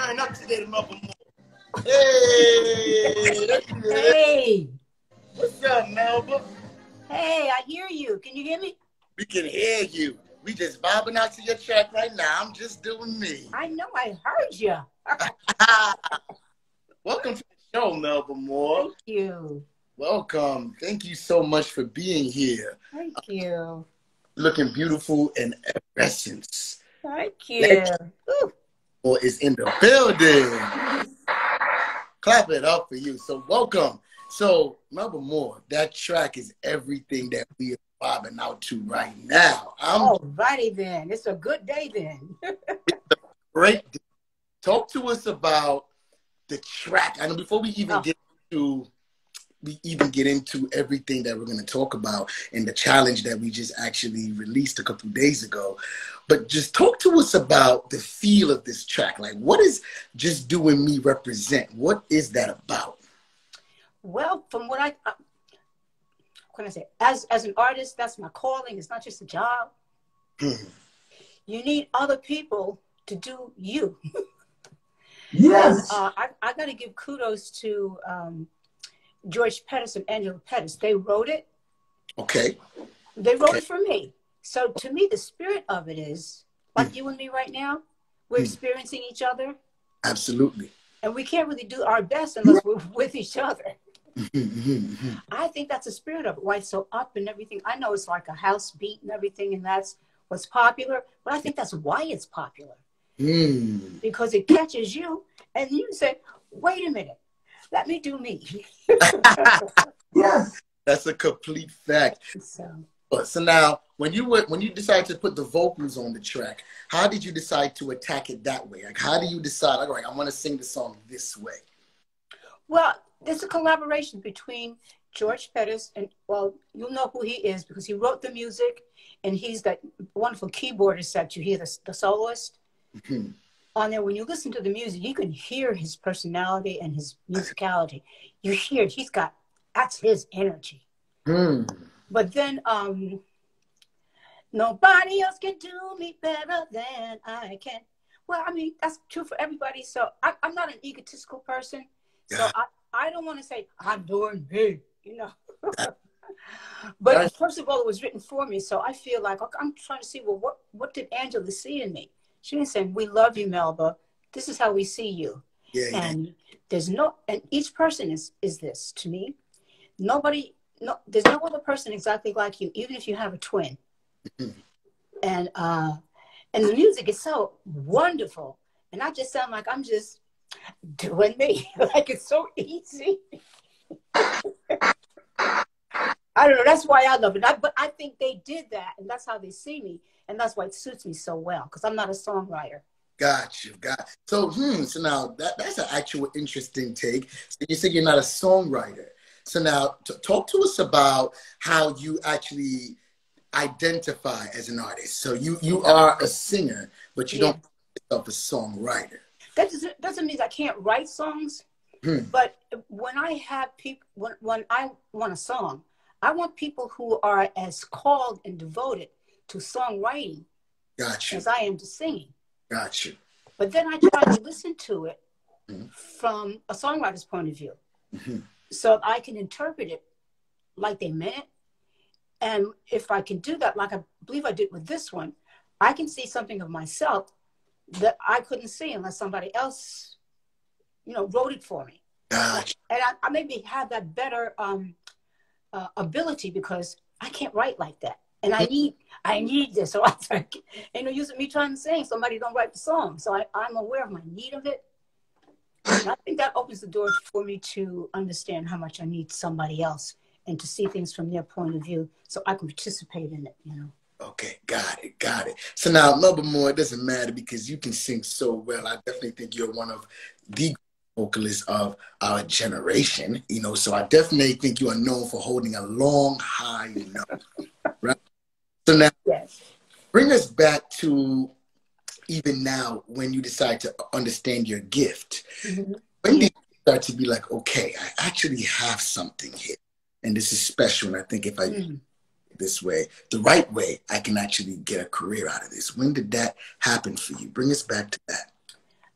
turn up today to Melba Moore. Hey! Hey! What's up, Melba? Hey, I hear you. Can you hear me? We can hear you. We just bobbing out to your track right now. I'm just doing me. I know, I heard you. Welcome to the show, Melba Moore. Thank you. Welcome. Thank you so much for being here. Thank you. Looking beautiful in essence. Thank you. Or is in the building. Clap it up for you. So welcome. So Melba Moore, that track is everything that we are bobbing out to right now. Alrighty then. It's a good day then. Great day. Talk to us about the track. I know before we even get into everything that we're going to talk about and the challenge that we just actually released a couple of days ago. But just talk to us about the feel of this track. Like, what is Just Doing Me represent? What is that about? Well, from what what can I say? As an artist, that's my calling. It's not just a job. You need other people to do you. Yes. I got to give kudos to George Pettis and Angela Pettis. They wrote it. Okay. They wrote it for me. So to me, the spirit of it is like you and me right now. We're experiencing each other. Absolutely. And we can't really do our best unless we're with each other. I think that's the spirit of it. Why it's so up and everything. I know it's like a house beat and everything, and that's what's popular. But I think that's why it's popular. Because it catches you, and you say, wait a minute, let me do me. Yes. That's a complete fact. So now, when you decided to put the vocals on the track, how did you decide to attack it that way? Like, how do you decide, all right, I want to sing the song this way? Well, there's a collaboration between George Pettis and, well, you'll know who he is because he wrote the music, and he's that wonderful keyboardist that you hear, the soloist. On there, when you listen to the music, you can hear his personality and his musicality. You hear it. That's his energy. But then nobody else can do me better than I can. Well, I mean, that's true for everybody. So I'm not an egotistical person. So I don't want to say, I'm doing me, you know. But first of all, it was written for me. So I feel like I'm trying to see, well, what did Angela see in me? She didn't say, we love you, Melba. This is how we see you. And there's and each person is this to me. There's no other person exactly like you, even if you have a twin. And the music is so wonderful. And I just sound like I'm just doing me. Like it's so easy. I don't know. That's why I love it. But I think they did that, and that's how they see me. And that's why it suits me so well, because I'm not a songwriter. Got you. So now that's an actual interesting take. So you say you're not a songwriter. So now talk to us about how you actually identify as an artist. So you are a singer, but you don't call yourself a songwriter. That doesn't mean I can't write songs. But when I have people, when I want a song, I want people who are as called and devoted to songwriting as I am to singing. Got you. But then I try to listen to it from a songwriter's point of view. So I can interpret it like they meant it. And if I can do that, like I believe I did with this one, I can see something of myself that I couldn't see unless somebody else, wrote it for me. And I maybe have that better ability because I can't write like that. And I need this. So I think, using me trying to sing, somebody don't write the song. So I'm aware of my need of it. And I think that opens the door for me to understand how much I need somebody else and to see things from their point of view so I can participate in it, Okay, got it. So now, Melba Moore, it doesn't matter because you can sing so well. I definitely think you're one of the vocalists of our generation, so I definitely think you are known for holding a long, high note, right? So now, bring us back to even now when you decide to understand your gift. When did you start to be like, okay, I actually have something here, and this is special, and I think if I do it this way, the right way, I can actually get a career out of this. When did that happen for you? Bring us back to that.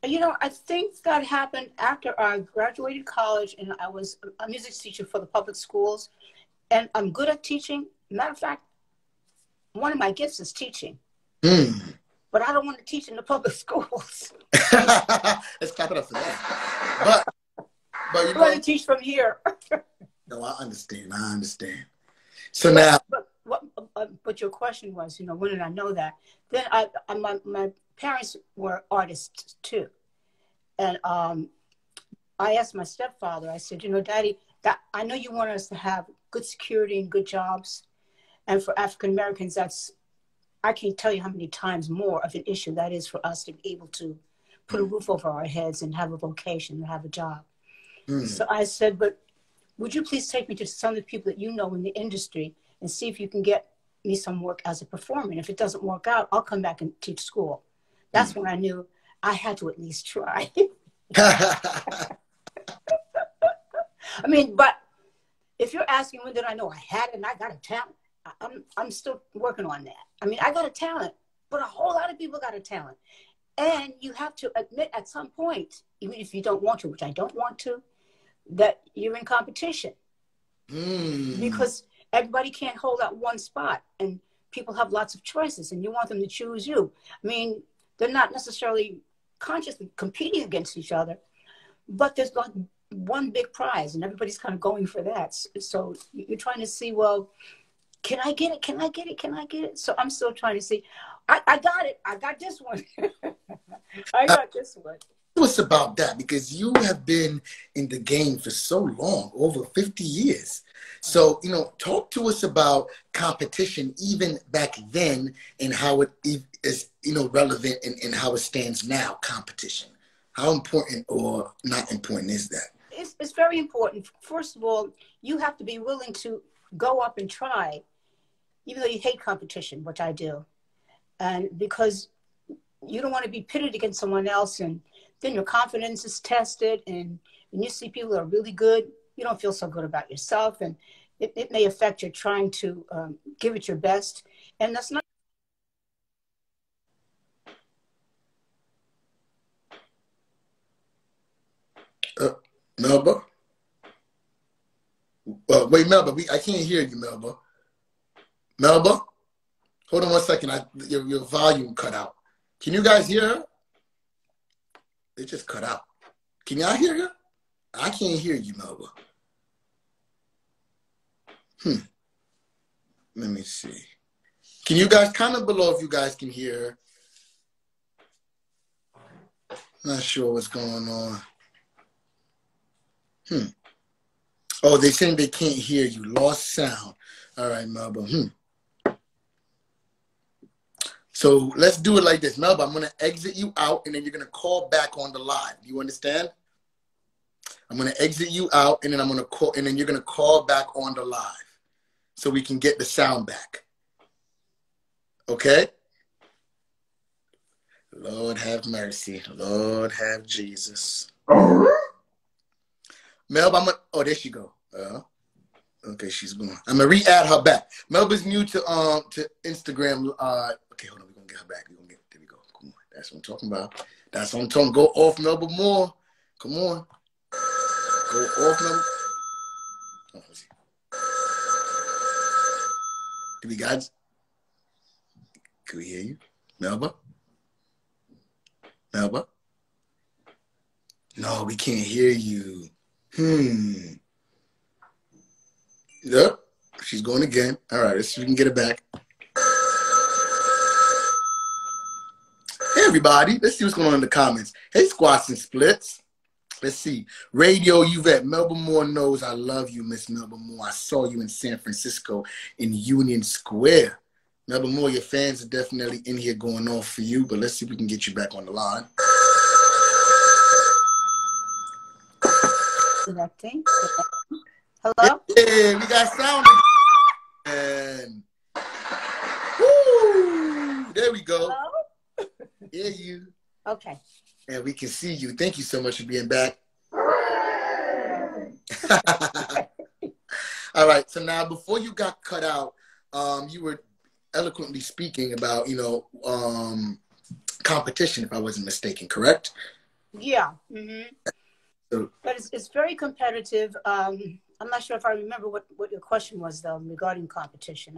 You know, I think that happened after I graduated college and I was a music teacher for the public schools. And I'm good at teaching. Matter of fact, one of my gifts is teaching. Mm. But I don't want to teach in the public schools. Let's clap it up for that. But you I want to teach from here. No, I understand. So now, but your question was, you know, when did I know that? Then my parents were artists too, and I asked my stepfather. I said, you know, Daddy, that I know you want us to have good security and good jobs, and for African Americans, I can't tell you how many times more of an issue that is for us to be able to put a roof over our heads and have a vocation and have a job. So I said, but would you please take me to some of the people that you know in the industry and see if you can get me some work as a performer? And if it doesn't work out, I'll come back and teach school. That's when I knew I had to at least try. I mean, but if you're asking when did I know I had it and I got a talent, I'm still working on that. I mean, I got a talent, but a whole lot of people got a talent. And you have to admit at some point, even if you don't want to, which I don't want to, that you're in competition. Because everybody can't hold out one spot and people have lots of choices and you want them to choose you. I mean, they're not necessarily consciously competing against each other, but there's like one big prize and everybody's kind of going for that. So you're trying to see, well, can I get it? Can I get it? Can I get it? So I'm still trying to see. I got it. I got this one. I got this one. What's about that? Because you have been in the game for so long, over 50 years. So, you know, talk to us about competition even back then and how it is, you know, relevant and how it stands now, competition. How important or not important is that? It's very important. First of all, you have to be willing to go up and try, even though you hate competition, which I do. And because you don't want to be pitted against someone else and then your confidence is tested and when you see people that are really good, you don't feel so good about yourself and it may affect your trying to give it your best. And that's not. Melba? Wait, Melba, I can't hear you, Melba. Melba? Hold on one second. Your volume cut out. Can you guys hear her? It just cut out. Can y'all hear her? I can't hear you, Melba. Let me see. Can you guys comment below if you guys can hear her? Not sure what's going on. Oh, they're saying they can't hear you. Lost sound. All right, Melba. So let's do it like this. Melba, I'm going to exit you out, and then you're going to call back on the live. Do you understand? I'm going to exit you out, and then I'm going to call, and then you're going to call back on the live so we can get the sound back. Okay? Lord have mercy. Lord have Jesus. Melba, oh, there she go. Okay, she's gone. I'm gonna re-add her back. Melba's new to Instagram. Okay, hold on. We're gonna get her back. There we go. Come on. That's what I'm talking about. That's what I'm talking. Go off Melba more. Come on. Go off Melba. Oh, let's see. Do we got? Can we hear you, Melba? Melba? No, we can't hear you. Yep, she's going again. All right, let's see if we can get it back. Hey, everybody. Let's see what's going on in the comments. Hey, Squats and Splits. Let's see. Radio Yvette. Melba Moore knows I love you, Miss Melba Moore. I saw you in San Francisco in Union Square. Melba Moore, your fans are definitely in here going off for you, but let's see if we can get you back on the line. Connecting. Hello? Hey, we got sound again. Woo! There we go. Hello? Hear you. Okay. And we can see you. Thank you so much for being back. All right. So now, before you got cut out, you were eloquently speaking about, competition, if I wasn't mistaken, correct? Yeah. Mm-hmm. So, But it's very competitive. I'm not sure if I remember what your question was though regarding competition.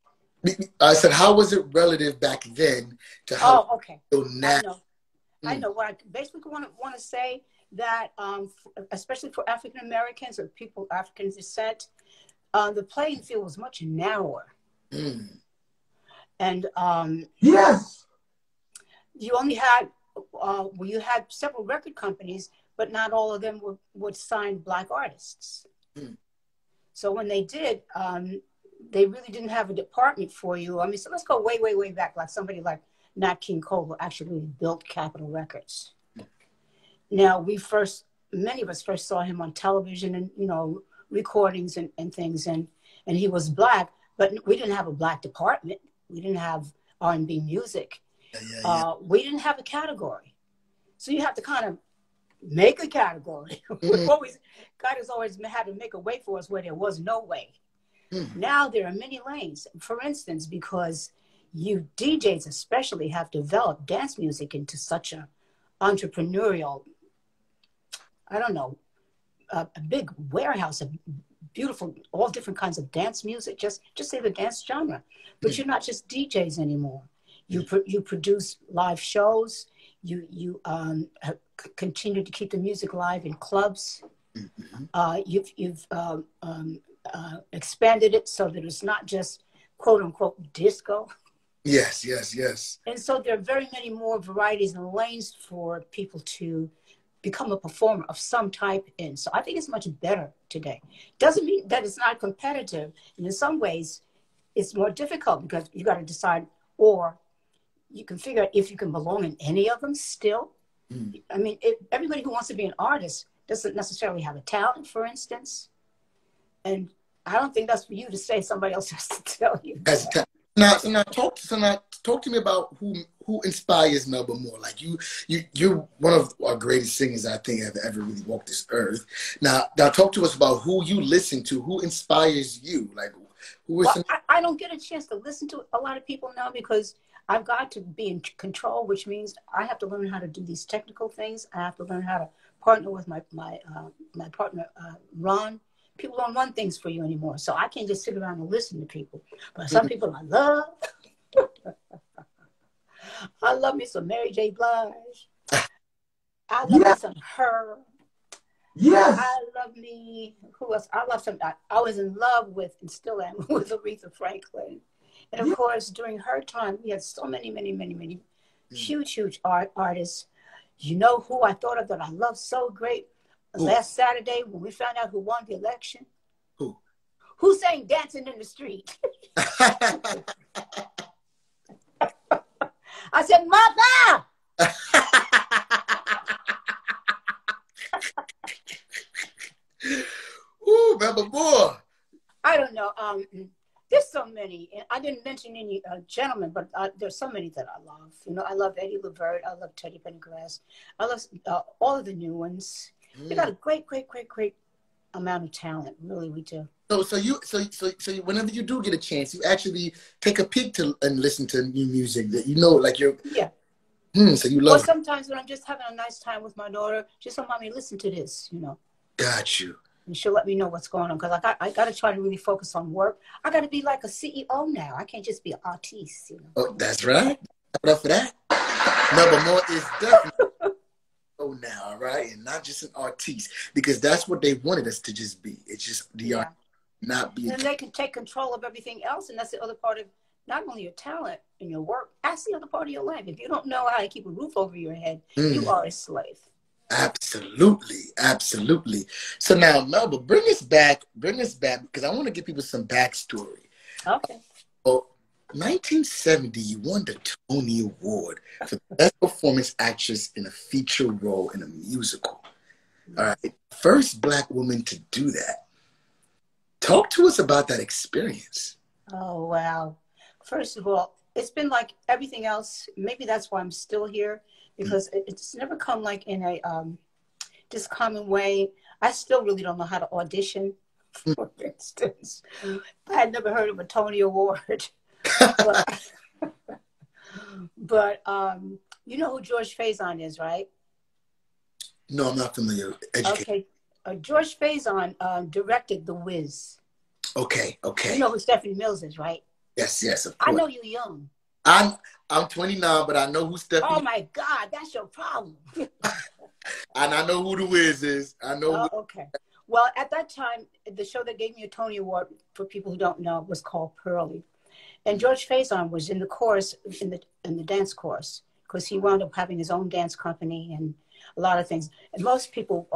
I said, how was it relative back then to how Oh, okay. it's now? I know. I know. What I basically want to say that, especially for African Americans or people of African descent, the playing field was much narrower, Mm. and Yes. you only had you had several record companies, but not all of them would sign black artists. Mm. So when they did, they really didn't have a department for you. I mean, so let's go way, way, way back, like somebody like Nat King Cole, who actually built Capitol Records. Now, many of us first saw him on television and, recordings and things, and he was black, but we didn't have a black department. We didn't have R&B music. Yeah. We didn't have a category. So you have to kind of make a category. Mm. God has always had to make a way for us where there was no way. Mm. Now there are many lanes. For instance, because you DJs especially have developed dance music into such a entrepreneurial, I don't know, a big warehouse of beautiful, all different kinds of dance music. Just say the dance genre, but you're not just DJs anymore. You produce live shows. You continue to keep the music live in clubs. You've expanded it so that it's not just quote unquote disco. Yes. And so there are very many more varieties and lanes for people to become a performer of some type in. So I think it's much better today. Doesn't mean that it's not competitive. And in some ways, it's more difficult because you got to decide, or you can figure out if you can belong in any of them still. Mm. I mean, everybody who wants to be an artist doesn't necessarily have a talent, for instance. And I don't think that's for you to say. Somebody else has to tell you. Now talk to me about who inspires Melba Moore. Like you're one of our greatest singers I think have ever really walked this earth. Now talk to us about who you listen to, who inspires you. Like who is? Well, I don't get a chance to listen to a lot of people now because I've got to be in control, which means I have to learn how to do these technical things. I have to learn how to partner with my partner Ron. People don't run things for you anymore. So I can't just sit around and listen to people. But some people I love. I love me some Mary J. Blige. I love me some Her. Yes. I love me, who else? I love some, I was in love with, and still am, with Aretha Franklin. And of course, during her time, we had so many huge artists. You know who I thought of that I love so great? Last Saturday, when we found out who won the election. Who sang Dancing in the Street? I said, Mother! Ooh, Melba Moore. I don't know. There's so many. And I didn't mention any gentlemen, but there's so many that I love. I love Eddie Levert. I love Teddy Pendergrass. I love all of the new ones. We got a great amount of talent. Really, we do. So whenever you do get a chance, you actually take a peek and listen to new music that like you're. Yeah. So you love. Or sometimes when I'm just having a nice time with my daughter, just say, "Mommy, listen to this," Got you. And she'll let me know what's going on because I got to try to really focus on work. I got to be like a CEO now. I can't just be an artiste. Oh, that's right. Enough for that. Melba Moore is definitely. Now, right? And not just an artiste, because that's what they wanted us to just be. It's just the art, not be. And they can take control of everything else, and that's the other part of not only your talent and your work, that's the other part of your life. If you don't know how to keep a roof over your head, you are a slave. Absolutely. So now, Melba, bring us back, because I want to give people some backstory. Okay. Well, 1970, you won the Tony Award for Best Performance Actress in a Feature Role in a Musical. All right. First Black woman to do that. Talk to us about that experience. Oh, wow. First of all, it's been like everything else. Maybe that's why I'm still here, because it's never come like in a just common way. I still really don't know how to audition, for instance. I had never heard of a Tony Award. but you know who George Faison is, right? No, I'm not familiar. Educate. Okay. George Faison directed The Wiz. Okay, You okay. know who Stephanie Mills is, right? Yes, yes, of I course. know you're young. I'm I'm 29, but I know who Oh Stephanie my God, that's your problem. and I know who the Wiz is. I know Oh, okay. Well, at that time, the show that gave me a Tony Award, for people who don't know, was called Pearly. And George Faison was in the chorus, in the dance chorus, because he wound up having his own dance company and a lot of things. And most people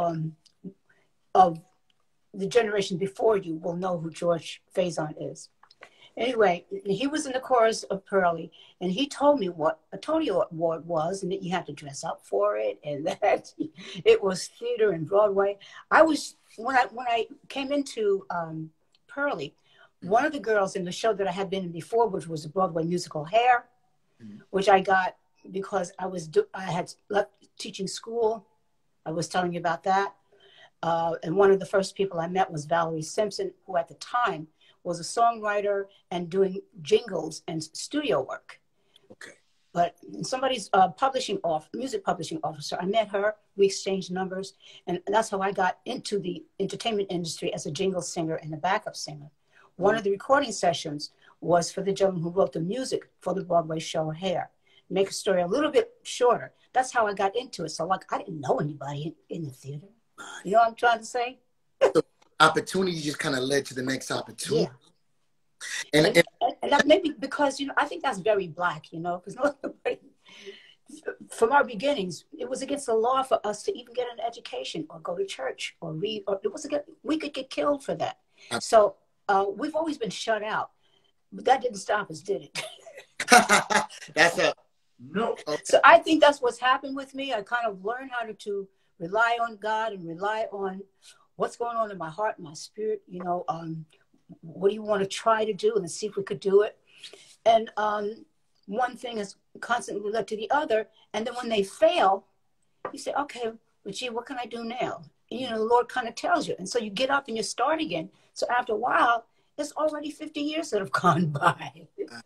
of the generation before you will know who George Faison is. Anyway, he was in the chorus of Pearly, and he told me what a Tony Award was, and that you had to dress up for it, and that it was theater and Broadway. I was when I came into Pearly, one of the girls in the show that I had been in before, which was the Broadway musical Hair, which I got because I had left teaching school. I was telling you about that, and one of the first people I met was Valerie Simpson, who at the time was a songwriter and doing jingles and studio work. Okay. But somebody's music publishing officer, I met her, we exchanged numbers, and that's how I got into the entertainment industry as a jingle singer and a backup singer. One of the recording sessions was for the gentleman who wrote the music for the Broadway show Hair. Make a story a little bit shorter. That's how I got into it. So like, I didn't know anybody in the theater. You know what I'm trying to say? So opportunity just kind of led to the next opportunity. Yeah. And that maybe because, I think that's very Black, because nobody, from our beginnings, it was against the law for us to even get an education or go to church or read, or we could get killed for that. So we've always been shut out, but that didn't stop us, did it? that's a no. Okay. So I think that's what's happened with me. I kind of learned how to rely on God and rely on what's going on in my heart and my spirit. What do you want to try to do, and see if we could do it. And one thing has constantly led to the other. And then when they fail, you say, okay, but gee, what can I do now? And, the Lord kind of tells you. And so you get up and you start again. So after a while, it's already 50 years that have gone by.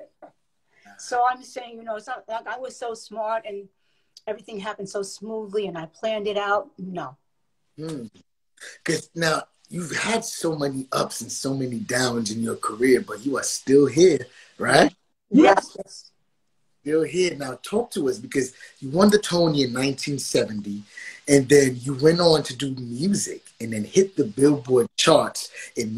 So I'm saying, it's not like I was so smart and everything happened so smoothly and I planned it out. No. Because now you've had so many ups and so many downs in your career, but you are still here, right? Yes. Still here. Now talk to us, because you won the Tony in 1970, and then you went on to do music and then hit the Billboard charts in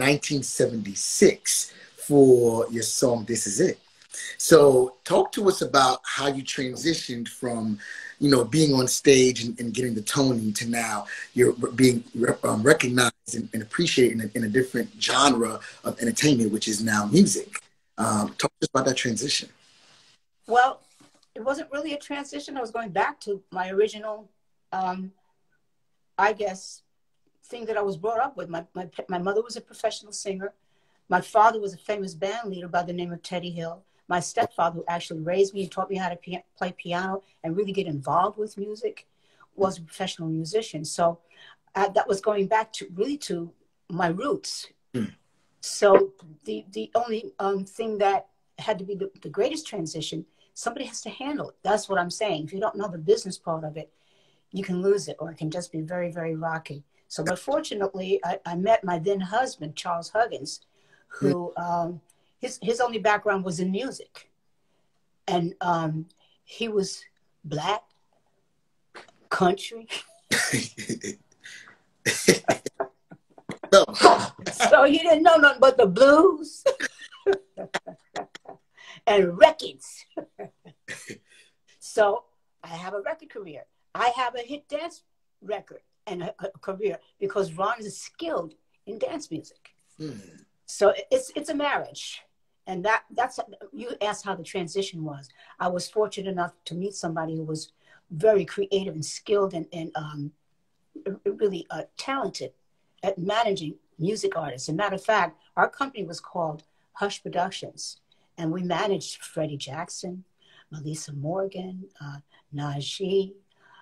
1976 for your song This Is It. So talk to us about how you transitioned from, being on stage and getting the Tony to now you're being recognized and appreciated in a different genre of entertainment, which is now music. Talk to us about that transition. Well, it wasn't really a transition. I was going back to my original, I guess, thing that I was brought up with. My mother was a professional singer. My father was a famous band leader by the name of Teddy Hill. My stepfather, who actually raised me and taught me how to play piano and really get involved with music, was a professional musician. So that was going back to my roots. So the only thing that had to be the greatest transition, somebody has to handle it. That's what I'm saying. If you don't know the business part of it, you can lose it, or it can just be very, very rocky. So, but fortunately, I met my then husband, Charles Huggins, who his only background was in music. And he was Black, country. So he didn't know nothing but the blues and records. So I have a record career. I have a hit dance record and a career because Ron is skilled in dance music. So it's a marriage. And that's, you asked how the transition was. I was fortunate enough to meet somebody who was very creative and skilled and really talented at managing music artists. As a matter of fact, our company was called Hush Productions, and we managed Freddie Jackson, Melissa Morgan, Najee,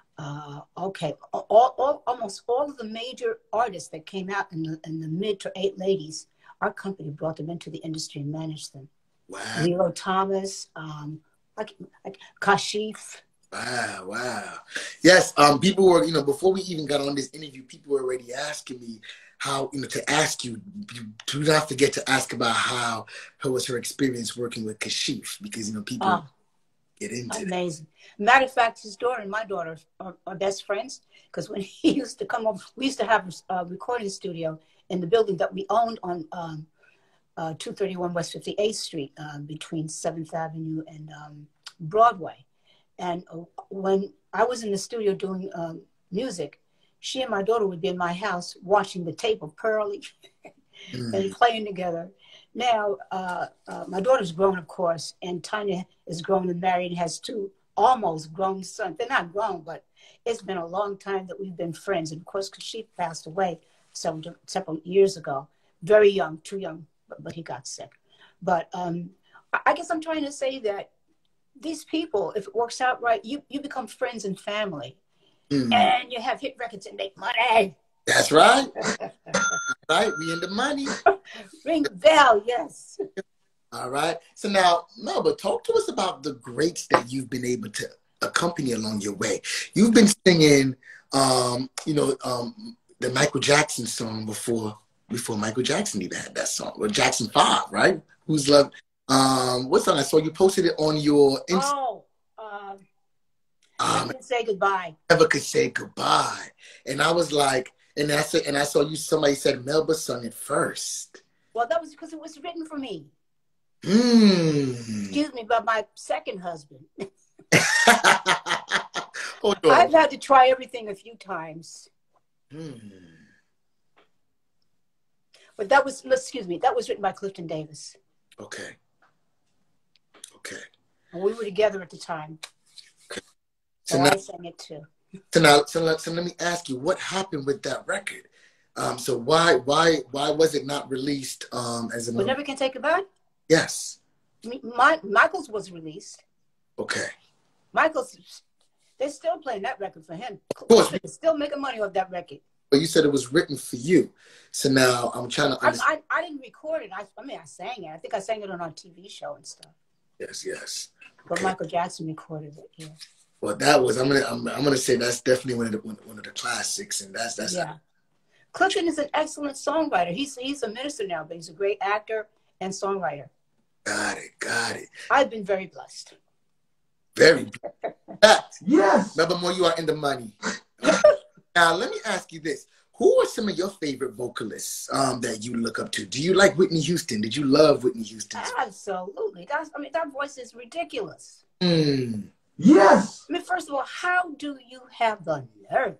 almost all of the major artists that came out in the mid to late 80s. Our company brought them into the industry and managed them. Wow. Lilo Thomas, like Kashif, Wow, wow. Yes, people were, before we even got on this interview, people were already asking me how, to ask you, do not forget to ask about how was her experience working with Kashif, because, people Oh, get into that. amazing. Matter of fact, his daughter and my daughter are best friends because when he used to come up, we used to have a recording studio in the building that we owned on 231 West 58th Street between 7th Avenue and Broadway. And when I was in the studio doing music, she and my daughter would be in my house watching the tape of Pearlie and playing together. Now, my daughter's grown, of course, and Tanya is grown and married and has two almost grown sons. They're not grown, but it's been a long time that we've been friends. And of course, because she passed away several years ago, very young, too young, but he got sick. But I guess I'm trying to say that these people, if it works out right, you become friends and family. And you have hit records and make money. That's right. Right, we in the money. Ring the bell, yes. All right. So now, Melba, talk to us about the greats that you've been able to accompany along your way. You've been singing, the Michael Jackson song before Michael Jackson even had that song, or Jackson 5, right? Who's Love? What song? I saw you posted it on your Instagram. Never Can Say Goodbye. Never Could Say Goodbye. And I was like, and I saw you, somebody said Melba sung it first. Well, that was because it was written for me. Mm. Excuse me, by my second husband. Hold on. I've had to try everything a few times. But that was written by Clifton Davis. Okay. And we were together at the time. Okay. So I sang it too. So let me ask you, what happened with that record? So why was it not released as a? But Never Can Say Goodbye? Yes. Michael's was released. Okay. Michael's, they're still playing that record for him. Of course. They're still making money off that record. But you said it was written for you. So now I'm trying to understand. I didn't record it. I sang it. I think I sang it on our TV show and stuff. Yes. But Okay. Michael Jackson recorded it, yeah. Well, that was I'm gonna say that's definitely one of the classics, and that's yeah. Clifton is an excellent songwriter. He's a minister now, but he's a great actor and songwriter. Got it. I've been very blessed. Very blessed. Yes. Remember, more you are in the money. Now, let me ask you this: who are some of your favorite vocalists that you look up to? Do you like Whitney Houston? Did you love Whitney Houston? Absolutely. That voice is ridiculous. Yes. I mean, first of all, how do you have the nerve?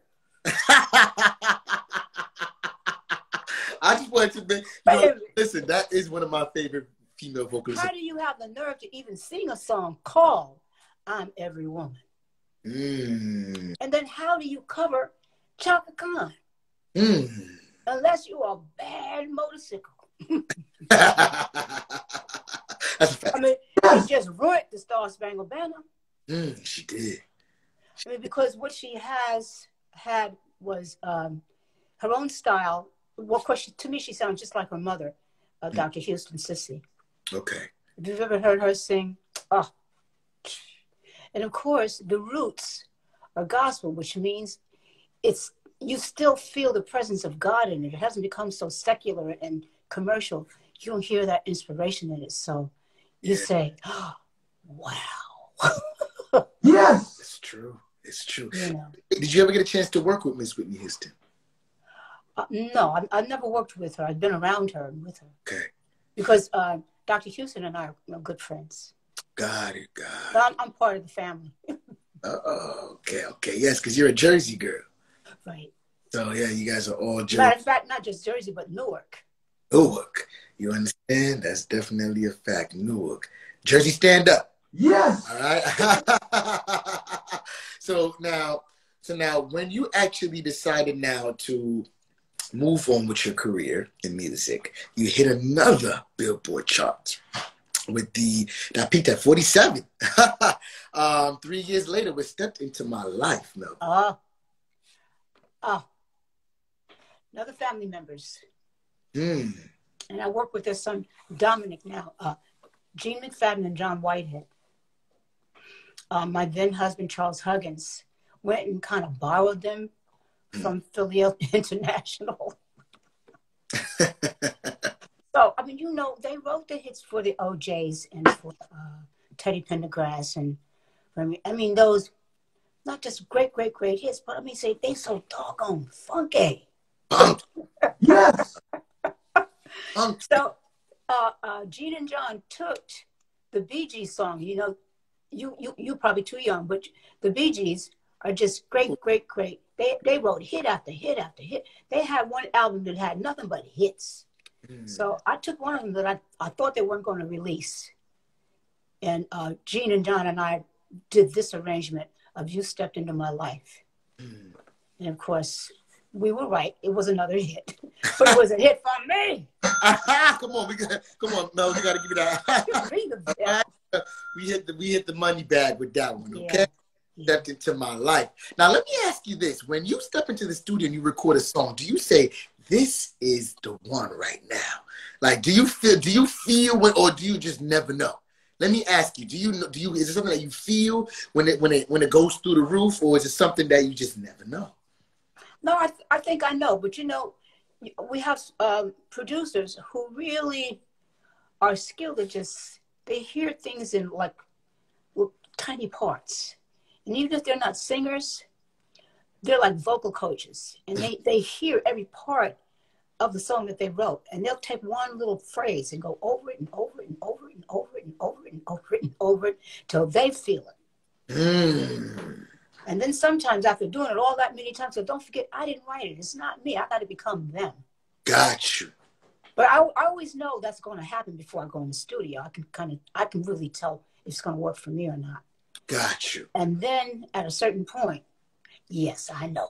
I just wanted to make listen. That is one of my favorite female vocalists. How do you have the nerve to even sing a song called "I'm Every Woman"? And then how do you cover Chaka Khan? Unless you're a bad motorcycle. That's a fact. I mean, she just ruined the Star Spangled Banner. She did. I mean, because what she had was her own style. Well, of course, to me, she sounds just like her mother, Dr. Houston Cissy. Okay. If you've ever heard her sing, oh. And of course, the roots are gospel, which means you still feel the presence of God in it. It hasn't become so secular and commercial. You don't hear that inspiration in it. So you say, oh, wow. Yes. It's true. You know. Did you ever get a chance to work with Miss Whitney Houston? No, I've never worked with her. I've been around her and with her. Okay. Because Dr. Houston and I are good friends. Got it. But I'm part of the family. Okay. Yes, because you're a Jersey girl. Right. So, yeah, you guys are all Jersey. Matter of fact, not just Jersey, but Newark. Newark. You understand? That's definitely a fact. Newark. Jersey, stand up. Yes. All right. So now, when you actually decided now to move on with your career in music, you hit another Billboard chart with that peaked at 47. 3 years later, we stepped into my life, Mel. Another family members. And I work with their son, Dominic, now. Gene McFadden and John Whitehead. my then husband, Charles Huggins, went and kind of borrowed them from Philadelphia International. So, I mean, you know, they wrote the hits for the OJs and for Teddy Pendergrass. And I mean, those, not just great, great, great hits, but I mean, say they so doggone funky. Yes. So, Gene and John took the Bee Gees song. You know, you're probably too young, but the Bee Gees are just great, great, great. They wrote hit after hit after hit. They had one album that had nothing but hits. So I took one of them that I thought they weren't going to release. And Gene and John and I did this arrangement of You Stepped Into My Life. And of course, we were right. It was another hit. But it was a hit for me. Come on, Mel, you got to give me that. we hit the money bag with that one, okay? Yeah. Stepped into my life. Now, let me ask you this. When you step into the studio and you record a song, do you say, this is the one right now? Like, do you feel when, or do you just never know? Let me ask you, is it something that you feel when it goes through the roof, or is it something that you just never know? No, I think I know, but you know, we have producers who really are skilled at they hear things in like tiny parts. And even if they're not singers, they're like vocal coaches, and they hear every part of the song that they wrote, and they'll take one little phrase and go over it and over it and over it and over it and over it and over it and over it till they feel it. And then sometimes after doing it all that many times, so don't forget, I didn't write it. It's not me. I got to become them. Got you. But I always know that's going to happen before I go in the studio. I can really tell if it's going to work for me or not. Got you. And then at a certain point, yes, I know.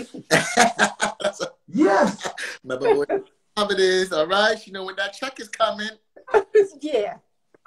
Yes. Remember what time it is, all right? You know when that check is coming. Yeah.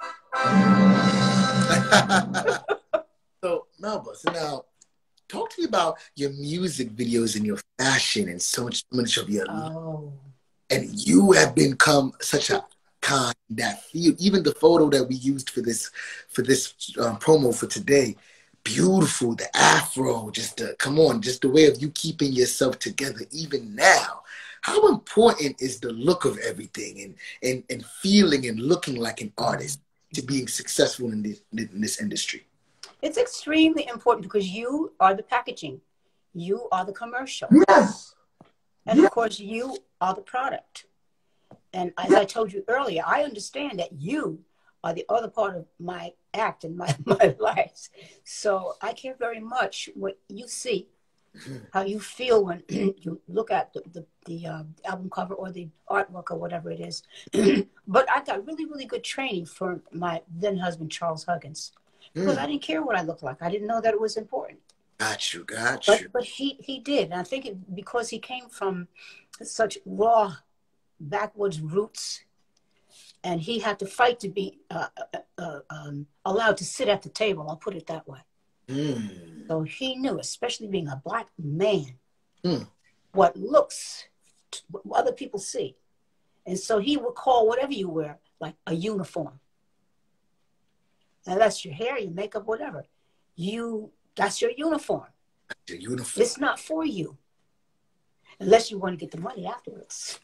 So, Melba, now, talk to me about your music videos and your fashion and so much of your life. And you have become such a icon in that field. Even the photo that we used for this promo for today, beautiful, the afro, just the way of you keeping yourself together even now. How important is the look of everything and feeling and looking like an artist to being successful in this industry? It's extremely important because you are the packaging. You are the commercial. Yes. And of course, you are the product. And as I told you earlier, I understand that you are the other part of my act and my life. So I care very much what you see, how you feel when you look at the album cover or the artwork or whatever it is. But I got really, really good training from my then husband, Charles Huggins, because I didn't care what I looked like. I didn't know that it was important. Got you. But he did. And I think because he came from such raw, backwoods roots, and he had to fight to be allowed to sit at the table. I'll put it that way. So he knew, especially being a black man, what other people see. And so he would call whatever you wear like a uniform. And that's your hair, your makeup, whatever. That's your uniform. Your uniform. It's not for you. Unless you want to get the money afterwards.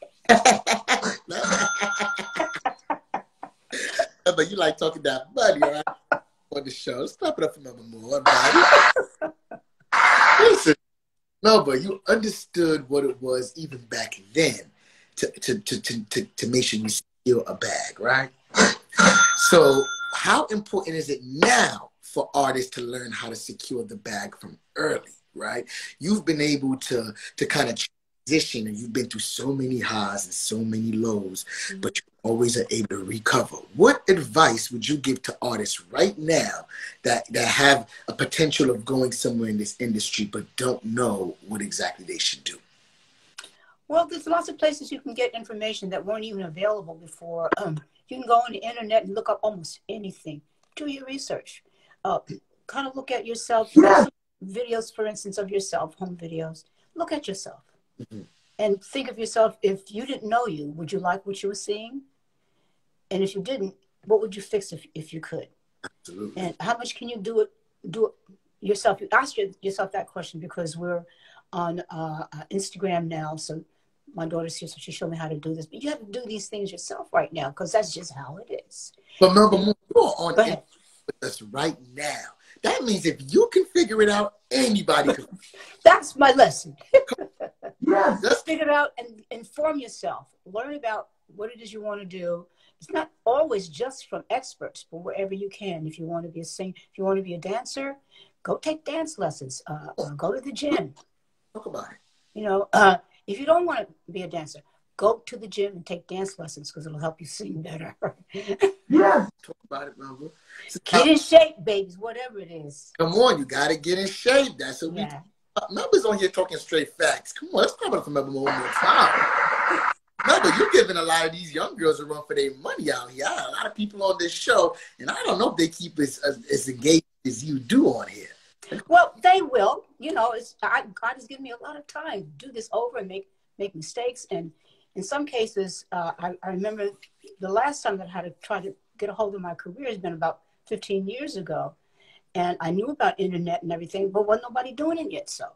But you like talking that money, right? On the show. Let's clap it up for Melba Moore. Right? Listen, Melba, you understood what it was even back then to make sure you steal a bag, right? So how important is it now for artists to learn how to secure the bag from early, right? You've been able to kind of transition, and you've been through so many highs and so many lows, but you always are able to recover. What advice would you give to artists right now that have a potential of going somewhere in this industry but don't know what exactly they should do? Well, there's lots of places you can get information that weren't even available before. You can go on the internet and look up almost anything. Do your research. Kind of look at yourself. Yeah. Videos, for instance, of yourself, home videos. Look at yourself. And think of yourself, if you didn't know you, would you like what you were seeing? And if you didn't, what would you fix if you could? Absolutely. And how much can you do it do yourself, you ask yourself that question because we're on Instagram now. So my daughter's here, so she showed me how to do this. But you have to do these things yourself right now because that's just how it is. But remember, you're on Go ahead. with us right now. That means if you can figure it out, anybody can. That's my lesson. Yes. Just figure it out and inform yourself. Learn about what it is you want to do. It's not always just from experts, but wherever you can. If you want to be a singer, if you want to be a dancer, go take dance lessons. Go to the gym. Talk about it. You know, if you don't want to be a dancer, go to the gym and take dance lessons because it'll help you sing better. Yeah. Talk about it, remember. Get in shape, babies, whatever it is. Come on, you got to get in shape. That's what we. Members on here talking straight facts. Come on, let's talk about it from one more time. Remember, you're giving a lot of these young girls a run for their money out here. A lot of people on this show, and I don't know if they keep as engaged as you do on here. Well, they will. You know, God has given me a lot of time to do this over and make mistakes. And in some cases, I remember the last time that I had to try to get a hold of my career has been about 15 years ago. And I knew about internet and everything, but wasn't nobody doing it yet. So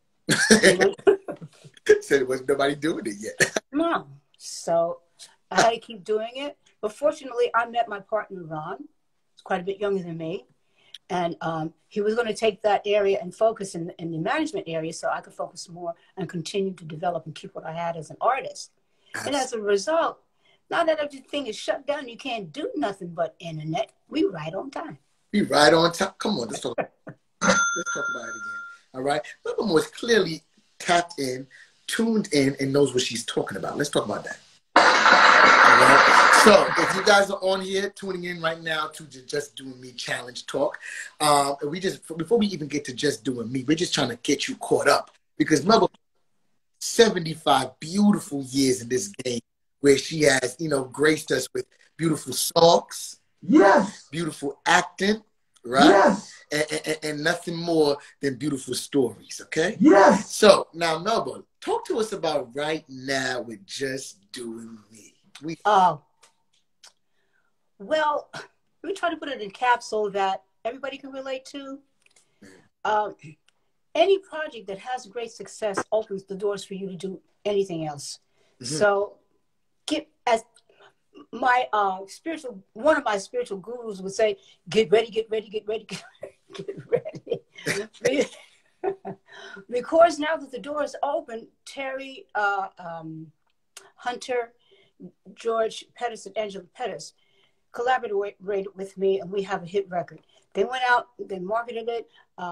said it wasn't nobody doing it yet. No. So I had to keep doing it. But fortunately, I met my partner, Ron. He's quite a bit younger than me. And he was going to take that area and focus in the management area so I could focus more and continue to develop and keep what I had as an artist. And as a result, now that everything is shut down, you can't do nothing but internet. We right on time. We right on time. Come on, let's talk about it. Let's talk about it again. All right? Mother is clearly tapped in, tuned in, and knows what she's talking about. Let's talk about that. All right? So, if you guys are on here tuning in right now to the Just Doing Me Challenge Talk, before we even get to Just Doing Me, we're just trying to get you caught up. Because Mother, 75 beautiful years in this game where she has, graced us with beautiful songs. Yes. Beautiful acting, right? Yes. And nothing more than beautiful stories, okay? Yes. So, now, Melba, talk to us about right now with Just Doing Me. Well, we try to put it in capsule that everybody can relate to. Any project that has great success opens the doors for you to do anything else. Mm-hmm. So, one of my spiritual gurus would say, get ready, get ready, get ready, get ready. Because now that the door is open, Terry, Hunter, George Pettis, and Angela Pettis collaborated with me, and we have a hit record. They went out, they marketed it.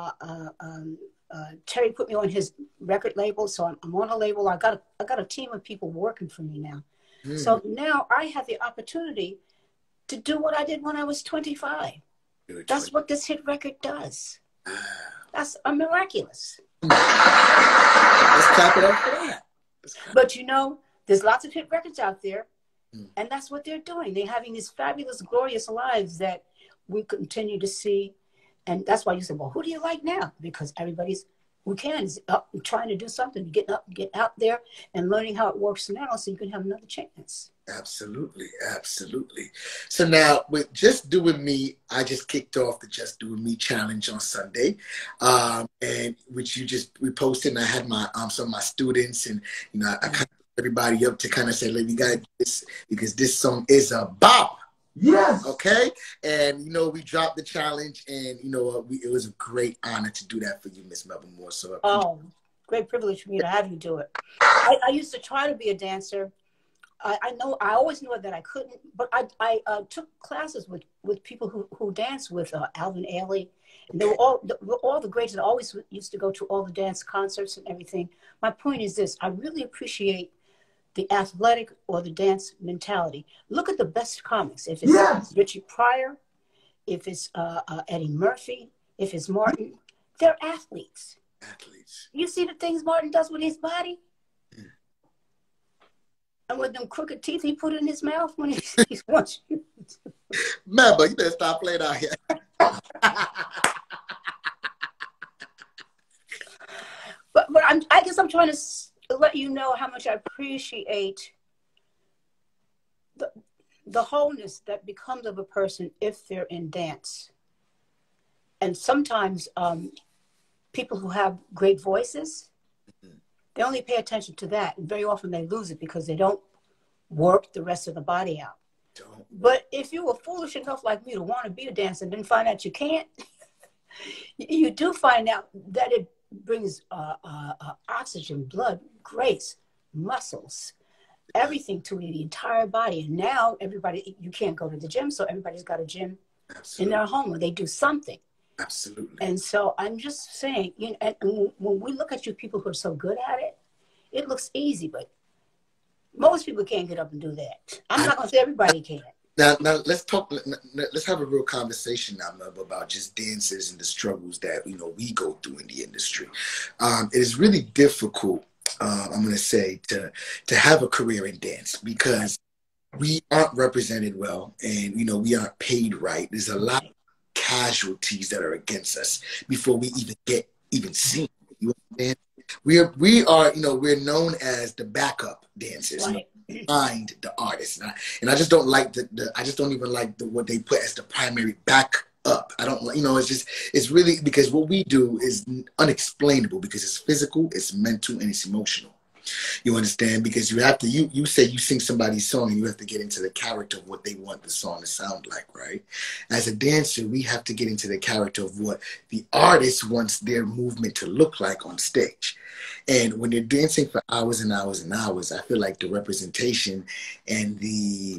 Terry put me on his record label, so I'm on a label. I got a team of people working for me now. Mm. So now I have the opportunity to do what I did when I was 25. That's what this hit record does. That's miraculous. Let's clap it up for that. But there's lots of hit records out there, and that's what they're doing. They're having these fabulous, glorious lives that we continue to see. And that's why you say, well, who do you like now? Because everybody's who can is up and trying to do something, get out there and learning how it works now so you can have another chance. Absolutely. Absolutely. So now with Just Doing Me, I just kicked off the Just Doing Me challenge on Sunday, and which we posted, and I had some of my students, and I kind of everybody up to kind of say, "Let me got this," because this song is a bop. Yes. Okay. And we dropped the challenge, and it was a great honor to do that for you, Miss Melba Moore. So great privilege for me to have you do it. I used to try to be a dancer. I always knew that I couldn't, but I took classes with people who dance with Alvin Ailey, and they were all the greats that always used to go to all the dance concerts and everything. My point is this: I really appreciate the athletic or the dance mentality. Look at the best comics. If it's Richie Pryor, if it's Eddie Murphy, if it's Martin, they're athletes. You see the things Martin does with his body? Yeah. And with them crooked teeth he put in his mouth when he wants you. Remember, you better stop playing out here. But I guess I'm trying to let you know how much I appreciate the wholeness that becomes of a person if they're in dance. And sometimes people who have great voices, they only pay attention to that. And very often they lose it because they don't work the rest of the body out. But if you were foolish enough like me to want to be a dancer and then find out you can't, you do find out that it brings oxygen, blood, grace, muscles, everything to the entire body. And now everybody, you can't go to the gym, so everybody's got a gym in their home where they do something. Absolutely. And so I'm just saying, you know, and when we look at you people who are so good at it, it looks easy, but most people can't get up and do that. I'm not going to say everybody can. Now let's talk. Let's have a real conversation now, Melba, about just dancers and the struggles that we go through in the industry. It is really difficult. I'm going to say to have a career in dance because we aren't represented well, and we aren't paid right. There's a lot of casualties that are against us before we even get seen. You understand? We are we're known as the backup dancers. Right. Behind the artist, and I just don't like I just don't even like what they put as the primary backup. I don't, it's really because what we do is unexplainable because it's physical, it's mental, and it's emotional. You understand? Because you have to, you say you sing somebody's song and you have to get into the character of what they want the song to sound like, right? As a dancer, we have to get into the character of what the artist wants their movement to look like on stage. And when they're dancing for hours and hours and hours, I feel like the representation and the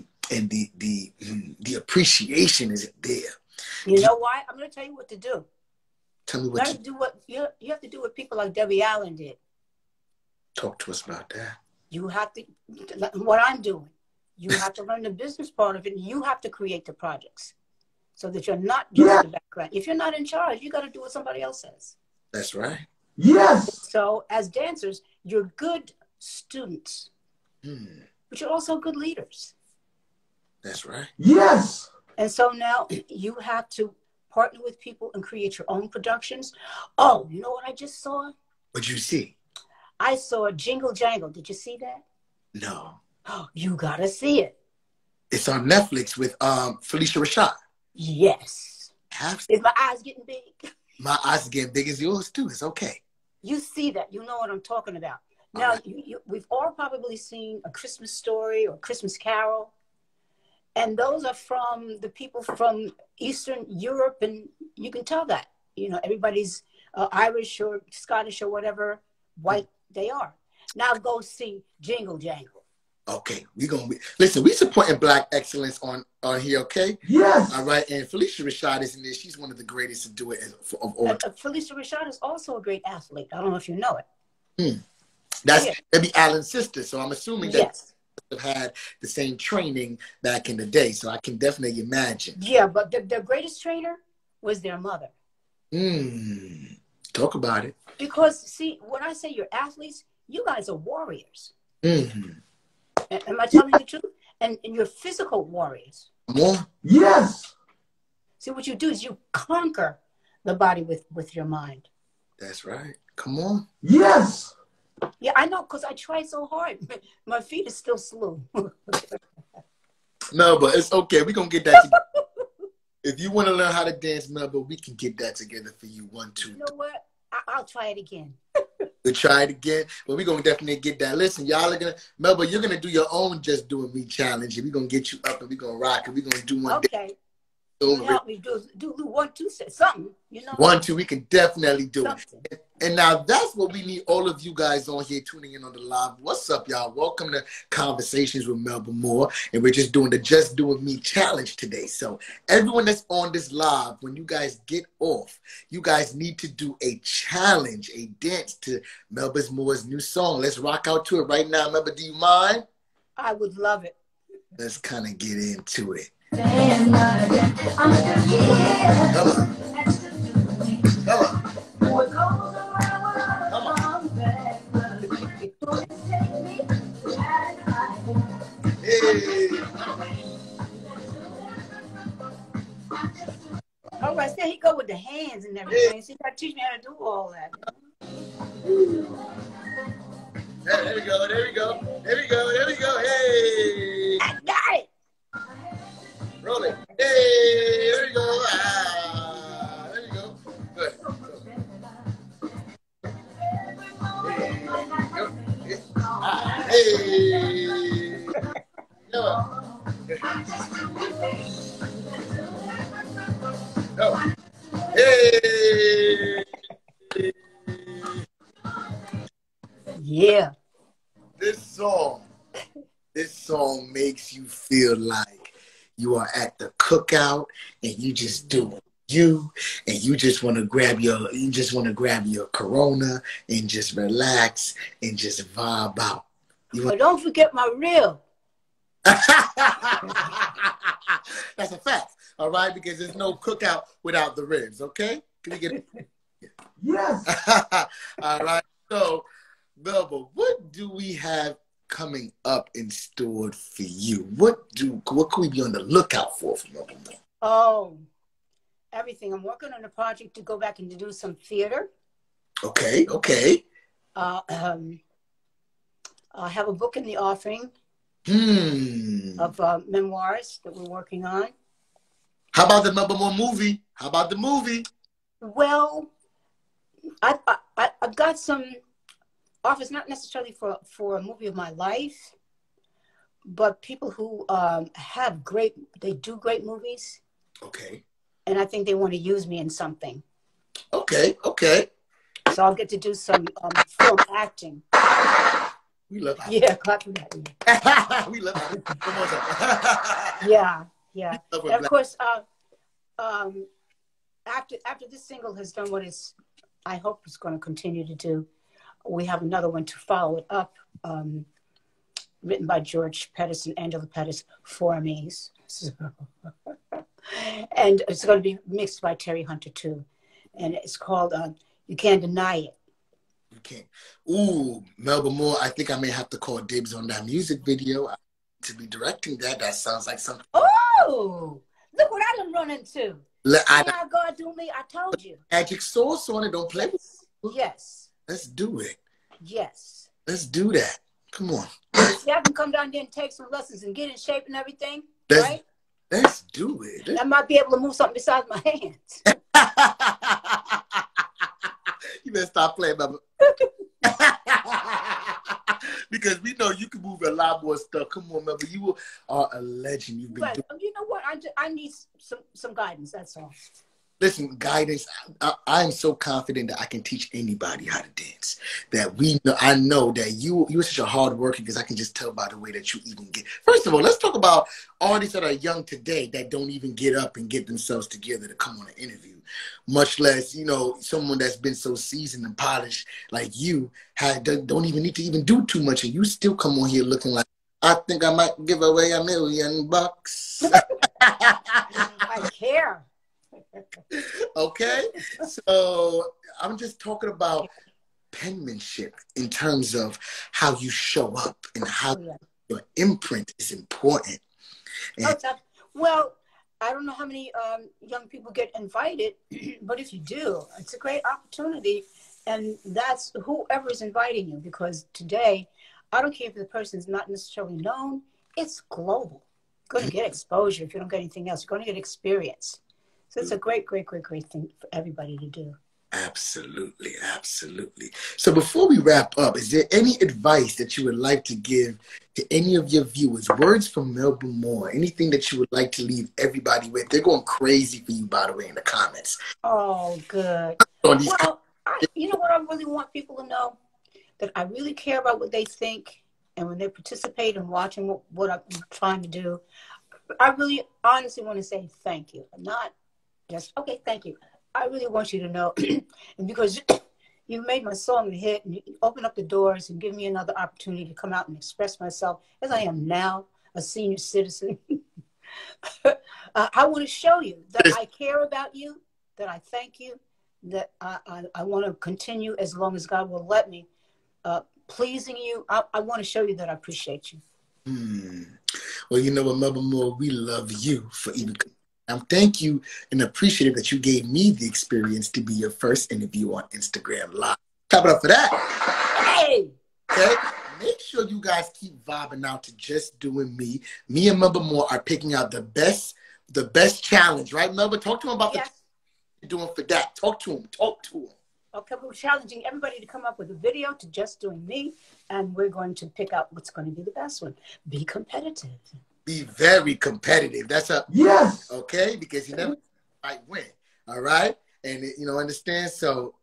appreciation isn't there. You know why? I'm going to tell you what to do. Tell me what you have to do what people like Debbie Allen did. Talk to us about that. You have to, what I'm doing, you have to learn the business part of it. You have to create the projects so that you're not just the background. If you're not in charge, you got to do what somebody else says. That's right. Yes. So as dancers, you're good students, but you're also good leaders. That's right. Yes. And so now you have to partner with people and create your own productions. Oh, you know what I just saw? What'd you see? I saw Jingle Jangle. Did you see that? No. Oh, you gotta see it. It's on Netflix with Felicia Rashad. Yes. Is my eyes getting big? My eyes are getting big as yours too. It's okay. You see that. You know what I'm talking about. Now, right. We've all probably seen A Christmas Story or Christmas Carol. And those are from the people from Eastern Europe. And you can tell that. Everybody's Irish or Scottish or whatever white they are. Now go see Jingle Jangle. Okay, listen. We supporting Black excellence on here. Okay. Yes. All right, and Felicia Rashad is in there. She's one of the greatest to do it of all time. Felicia Rashad is also a great athlete. I don't know if you know it. That's Debbie Allen's sister, so I'm assuming that yes. have had the same training back in the day. So I can definitely imagine. Yeah, but their greatest trainer was their mother. Talk about it. Because see, when I say you're athletes, you guys are warriors. Am I telling you the truth? And you're physical warriors. More? Yes. See, what you do is you conquer the body with your mind. That's right. Come on. Yes. Yeah, I know, because I tried so hard. My feet are still slow. No, but it's okay. We're going to get that together. If you want to learn how to dance, Melba, we can get that together for you. 1, 2. You know what? I'll try it again. We'll try it again, but we're going to definitely get that. Listen, y'all are going to, Melba, you're going to do your own Just Doing Me challenge. We're going to get you up and we're going to rock it. We're going to do one day. Help me do 1, 2, something, 1, 2, we can definitely do something. it. And now that's what we need all of you guys on here tuning in on the live. What's up, y'all? Welcome to Conversations with Melba Moore. And we're just doing the Just Doing Me challenge today. So everyone that's on this live, when you guys get off, you guys need to do a challenge, a dance to Melba Moore's new song. Let's rock out to it right now. Melba, do you mind? I would love it. Let's kind of get into it. Come on. Come on. Hey. All right, there he go with the hands and everything. So you got to teach me how to do all that. There we go. There we go. There we go. There we go. Hey. I got it. Roll it. Hey. There we go. There we go. Oh. Hey. Yeah. This song makes you feel like you are at the cookout and you just doing you, and you just want to grab your Corona and just relax and just vibe out. But don't forget my reel. That's a fact, all right? Because there's no cookout without the ribs, okay? Can we get it? Yes. All right. So, Melba, what do we have coming up in store for you? What can we be on the lookout for Melba? Oh, everything. I'm working on a project to go back and to do some theater. Okay. I have a book in the offing of memoirs that we're working on. How about the Melba Moore movie? How about the movie? Well, I've got some offers, not necessarily for a movie of my life, but people who they do great movies. Okay. And I think they want to use me in something. Okay. So I'll get to do some film acting. We love it. Yeah, clap for that. We love it. One more time. Yeah. And of course, after this single has done what I hope it's going to continue to do, we have another one to follow it up, written by George Pettis and Angela Pettis for me. So, and it's going to be mixed by Terry Hunter too. And it's called You Can't Deny It. You can't. Ooh, Melba Moore, I think I may have to call dibs on that music video to be directing that. That sounds like something. Oh, look what I done run into. Now God do me, I told you. Magic sauce on it, don't play with it. Yes. Let's do it. Yes. Let's do that. Come on. See, I can come down there and take some lessons and get in shape and everything, right? Let's do it. I might be able to move something besides my hands. You better stop playing, Melba. Because we know you can move a lot more stuff. Come on, Melba. You are a legend. You've been doing. You know what? I need some guidance. That's all. Listen, guidance. I'm so confident that I can teach anybody how to dance. I know that you're such a hard worker, because I can just tell by the way that you even get. First of all, let's talk about artists that are young today that don't even get up and get themselves together to come on an interview. Much less, someone that's been so seasoned and polished like you don't even need to even do too much, and you still come on here looking like, I think I might give away $1 million. I care. Okay, so I'm just talking about penmanship in terms of how you show up and how your imprint is important. And well, I don't know how many young people get invited, but if you do, it's a great opportunity, and that's whoever is inviting you, because today, I don't care if the person's not necessarily known, it's global. You're going to get exposure if you don't get anything else. You're going to get experience. So it's a great thing for everybody to do. Absolutely. So before we wrap up, is there any advice that you would like to give to any of your viewers? Words from Melba Moore, anything that you would like to leave everybody with? They're going crazy for you, by the way, in the comments. Oh, good. Well, you know what I really want people to know? That I really care about what they think, and when they participate in watching what I'm trying to do, I really honestly want to say thank you. I'm not just, okay, thank you. I really want you to know, and because you've made my song a hit, and you open up the doors and give me another opportunity to come out and express myself as I am now, a senior citizen. I want to show you that I care about you, that I thank you, that I want to continue as long as God will let me, pleasing you. I want to show you that I appreciate you. Well, you know what, Melba Moore, we love you for even. Thank you and appreciative that you gave me the experience to be your first interview on Instagram Live. Clap it up for that. Hey! Okay? Make sure you guys keep vibing out to Just Doing Me. Me and Melba Moore are picking out the best challenge, right, Melba? Talk to him about what you're doing for that. Talk to him. Okay, we're challenging everybody to come up with a video to Just Doing Me, and we're going to pick out what's going to be the best one. Be competitive. Be very competitive. That's yes. Okay, because you never might win. All right, and understand. So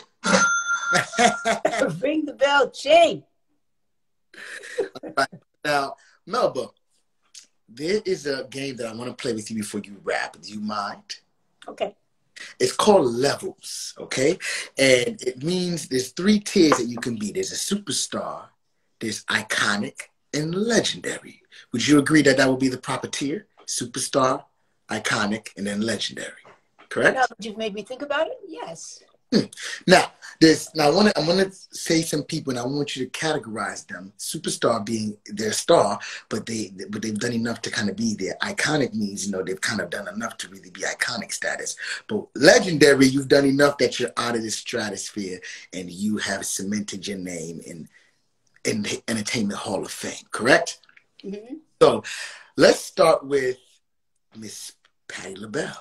Ring the bell, Jane. right. Now, Melba, there is a game that I want to play with you before you wrap. Do you mind? Okay. It's called levels, okay? And it means there's 3 tiers that you can be. There's a superstar, there's iconic, and legendary. Would you agree that that would be the proper tier? Superstar, iconic, and then legendary. Correct? Now that you've made me think about it, yes. Now, I'm gonna say some people, and I want you to categorize them. Superstar being their star, but they've done enough to kind of be there. Iconic means they've kind of done enough to really be iconic status. But legendary, you've done enough that you're out of the stratosphere, and you have cemented your name in the Entertainment Hall of Fame. Correct? Mm-hmm. So let's start with Miss Patti LaBelle.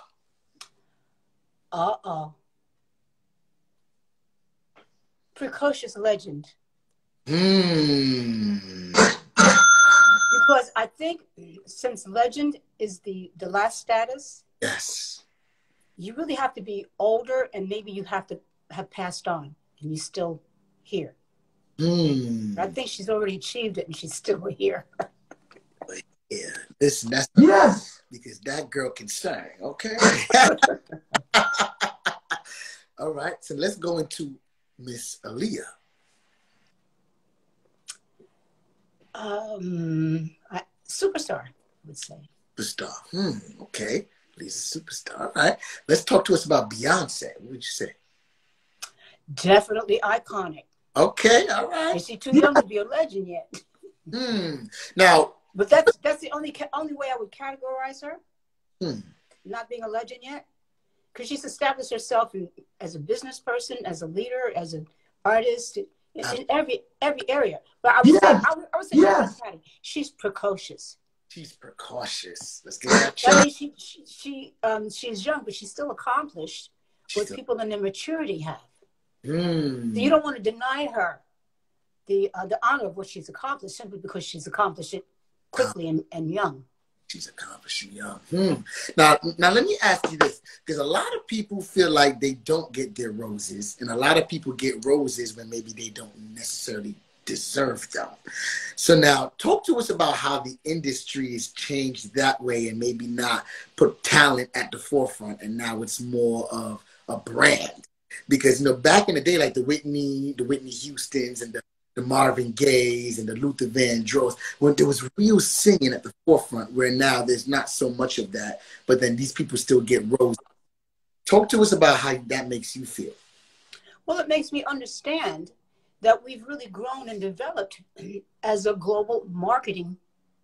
Precocious legend. Because Because I think since legend is the last status, yes, you really have to be older, and maybe you have to have passed on and you're still here. I think she's already achieved it and she's still here. Yeah, listen, that's Yes. because that girl can sing, okay? All right, so let's go into Miss Aaliyah. Superstar, I would say. Superstar. Okay. Aaliyah's a superstar. All right. Let's talk to us about Beyonce. What would you say? Definitely iconic. Okay, all right. Is she too young to be a legend yet? Now, But that's the only way I would categorize her. Not being a legend yet, because she's established herself as a business person, as a leader, as an artist in every area. But I would say Yes. Patty, she's precocious. she's precautious. Let's get that I check. mean, she's young, but she's still accomplished what people in their maturity have. So you don't want to deny her the honor of what she's accomplished simply because she's accomplished it quickly and young. She's accomplishing young. Now, let me ask you this, because a lot of people feel like they don't get their roses, and a lot of people get roses when maybe they don't necessarily deserve them. So now, talk to us about how the industry has changed that way, and maybe not put talent at the forefront, and now it's more of a brand. Because back in the day, like the Whitney Houstons and the Marvin Gayes and the Luther Vandross, when there was real singing at the forefront, where now there's not so much of that, but then these people still get roses. Talk to us about how that makes you feel. Well, it makes me understand that we've really grown and developed as a global marketing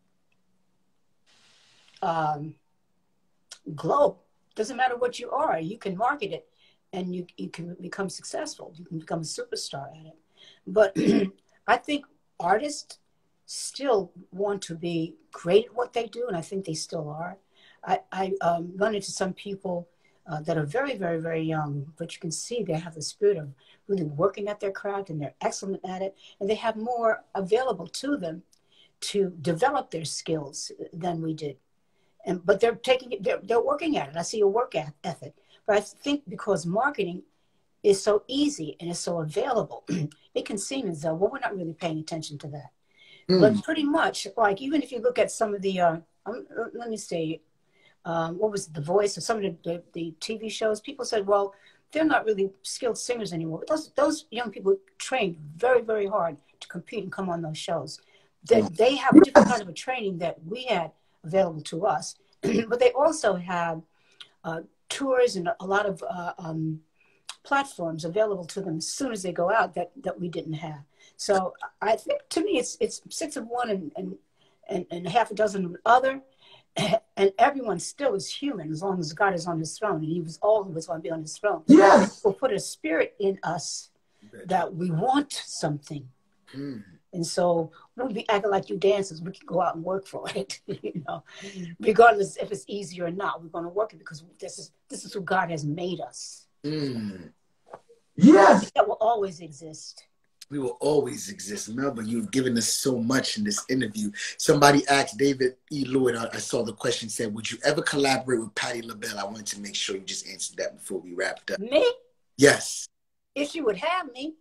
globe. Doesn't matter what you are, you can market it and you can become successful. You can become a superstar at it. But I think artists still want to be great at what they do, and I think they still are. I run into some people that are very, very, very young, but you can see they have the spirit of really working at their craft, and they're excellent at it, and they have more available to them to develop their skills than we did. But they're taking it, they're working at it. I see a work ethic. But I think because marketing is so easy and is so available, it can seem as though, well, we're not really paying attention to that. But pretty much, like, even if you look at some of the, let me say, what was it, The Voice or some of the TV shows, people said, well, they're not really skilled singers anymore. Those young people trained very, very hard to compete and come on those shows. They have a different kind of a training that we had available to us, but they also have tours and a lot of platforms available to them as soon as they go out that we didn't have. So I think, to me, it's 6 of one and half a dozen of the other, and everyone still is human as long as God is on his throne, and he was always going to be on his throne. Yes. Will put a spirit in us that we want something. And so we'll be acting like you dancers. We can go out and work for it, regardless if it's easy or not. We're going to work it because this is who God has made us. Yes. That will always exist. We will always exist. Melba, you've given us so much in this interview. Somebody asked David E. Lloyd, I saw the question, said, would you ever collaborate with Patti LaBelle? I wanted to make sure you just answered that before we wrapped up. Me? Yes. If she would have me.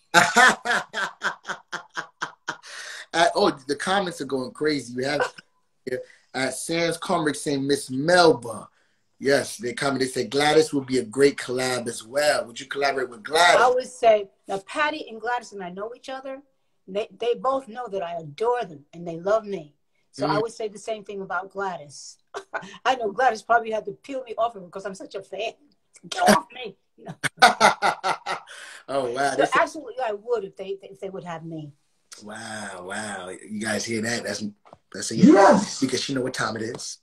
Oh, the comments are going crazy. You have Sans Comrick saying Miss Melba. Yes, they comment. They say Gladys would be a great collab as well. Would you collaborate with Gladys? I would say, now Patti and Gladys and I know each other. They both know that I adore them and they love me. So I would say the same thing about Gladys. I know Gladys probably had to peel me off of her because I'm such a fan. Get off me. You know? Oh, wow. So absolutely, I would if they would have me. Wow, wow. You guys hear that? That's a yes. Yes. Because you know what time it is.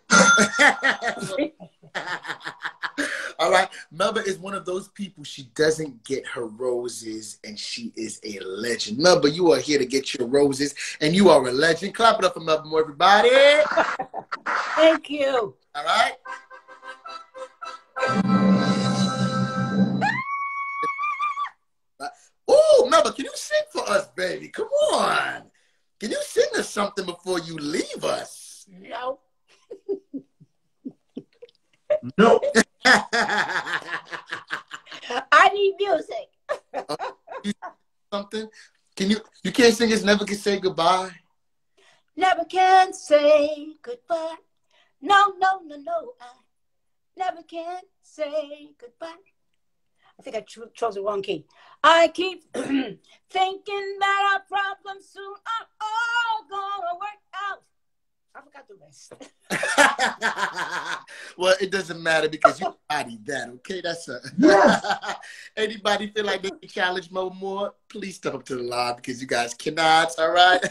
All right. Melba is one of those people, she doesn't get her roses, and she is a legend. Melba, you are here to get your roses, and you are a legend. Clap it up for Melba more, everybody. Thank you. All right. Oh, Melba, can you sing for us, baby? Come on. Can you sing us something before you leave us? No. No. I need music. Something? You can't sing It's Never Can Say Goodbye? Never can say goodbye. No, no, no, no. I never can say goodbye. I think I chose the wrong key. I keep thinking that our problems soon are all gonna work out. I forgot the rest. Well, it doesn't matter because you bodied that, okay? That's a Yes. Anybody feel like they can challenge Mo more? Please step up to the line because you guys cannot, all right?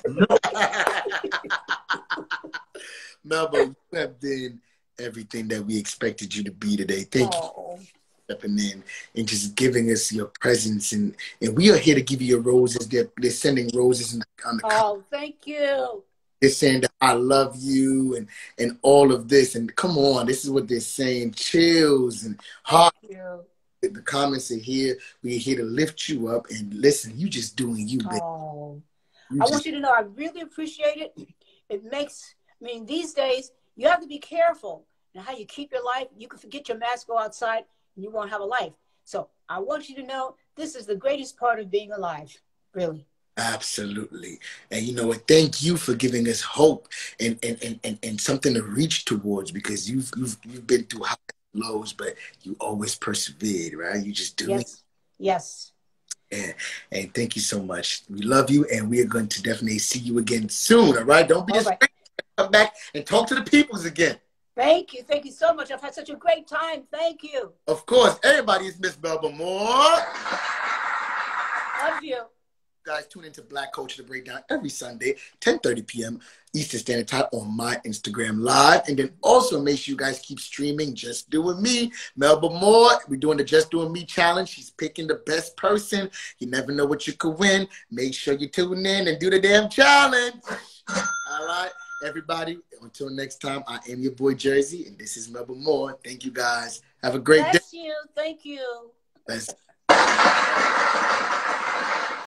Melba, you have been everything that we expected you to be today. Thank you for stepping in and just giving us your presence. And we are here to give you your roses. They're sending roses on the Oh, thank you. They're saying that I love you and all of this. And come on, this is what they're saying. Chills and heart. The comments are here. We're here to lift you up. And listen, you just doing you, baby. Oh. I want you to know I really appreciate it. It makes, these days, you have to be careful in how you keep your life. You can forget your mask, go outside, and you won't have a life. So I want you to know this is the greatest part of being alive, really. Absolutely. And you know what? Thank you for giving us hope and something to reach towards, because you've been through highs and lows, but you always persevered, right? You just do it. Yes. And thank you so much. We love you, and we are going to definitely see you again soon, all right? Don't be afraid to come back and talk to the peoples again. Thank you. Thank you so much. I've had such a great time. Thank you. Of course. Everybody is Miss Melba Moore. Love you. Guys, tune into Black Culture, The Breakdown every Sunday, 10:30 p.m. Eastern Standard Time on my Instagram Live. And then also make sure you guys keep streaming Just Doing Me. Melba Moore, we're doing the Just Doing Me challenge. She's picking the best person. You never know what you could win. Make sure you tune in and do the damn challenge. All right, everybody. Until next time, I am your boy Jersey, and this is Melba Moore. Thank you, guys. Have a great day. Bless you. Thank you. Bless.